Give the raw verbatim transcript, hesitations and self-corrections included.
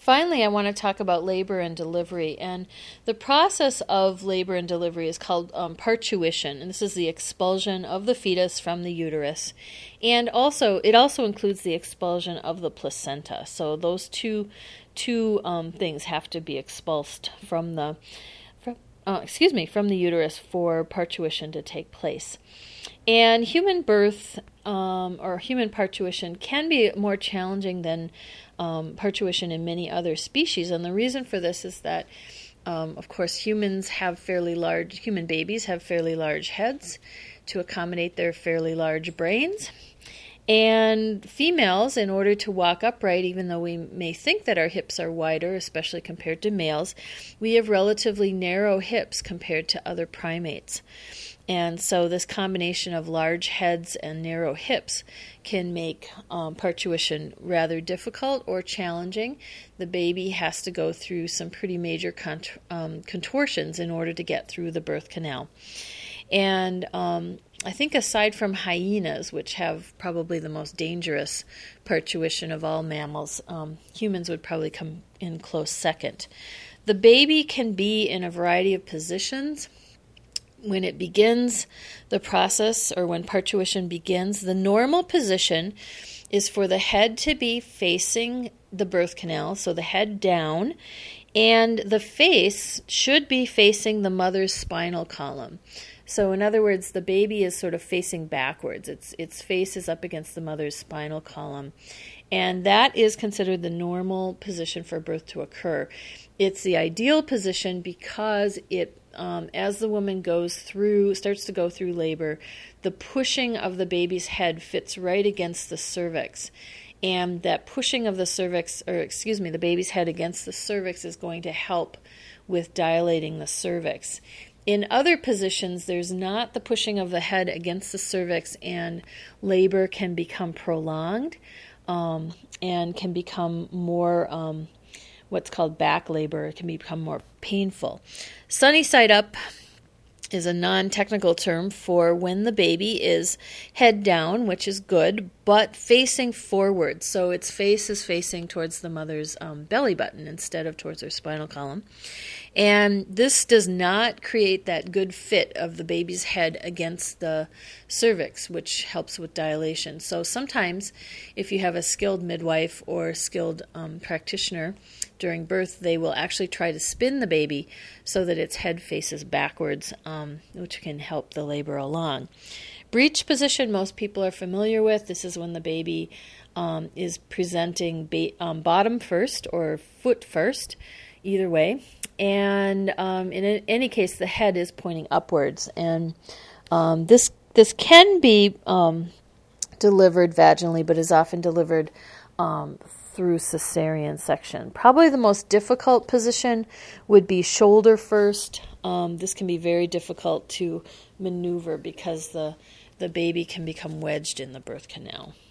Finally, I want to talk about labor and delivery. And the process of labor and delivery is called um, parturition, and this is the expulsion of the fetus from the uterus. And also, it also includes the expulsion of the placenta. So those two two um, things have to be expulsed from the from, uh, excuse me from the uterus for parturition to take place. And human birth um, or human parturition can be more challenging than um, parturition in many other species. And the reason for this is that, um, of course, humans have fairly large, human babies have fairly large heads to accommodate their fairly large brains. And females, in order to walk upright, even though we may think that our hips are wider, especially compared to males, we have relatively narrow hips compared to other primates. And so this combination of large heads and narrow hips can make um, parturition rather difficult or challenging. The baby has to go through some pretty major cont- um, contortions in order to get through the birth canal. And um, I think aside from hyenas, which have probably the most dangerous parturition of all mammals, um, humans would probably come in close second. The baby can be in a variety of positions. When it begins the process, or when parturition begins, the normal position is for the head to be facing the birth canal, so the head down, and the face should be facing the mother's spinal column. So in other words, the baby is sort of facing backwards. Its its face is up against the mother's spinal column. And that is considered the normal position for birth to occur. It's the ideal position because it, um, as the woman goes through, starts to go through labor, the pushing of the baby's head fits right against the cervix. And that pushing of the cervix, or excuse me, the baby's head against the cervix is going to help with dilating the cervix. In other positions, there's not the pushing of the head against the cervix, and labor can become prolonged um, and can become more um, what's called back labor. It can become more painful. Sunny side up is a non-technical term for when the baby is head down, which is good, but facing forward. So its face is facing towards the mother's um, belly button instead of towards her spinal column. And this does not create that good fit of the baby's head against the cervix, which helps with dilation. So sometimes if you have a skilled midwife or skilled um, practitioner during birth, they will actually try to spin the baby so that its head faces backwards, um, which can help the labor along. Breech position, most people are familiar with. This is when the baby um, is presenting ba- um, bottom first or foot first, either way. And um, in any case, the head is pointing upwards. And um, this this can be um, delivered vaginally, but is often delivered um, through cesarean section. Probably the most difficult position would be shoulder first. Um, this can be very difficult to maneuver because the the baby can become wedged in the birth canal.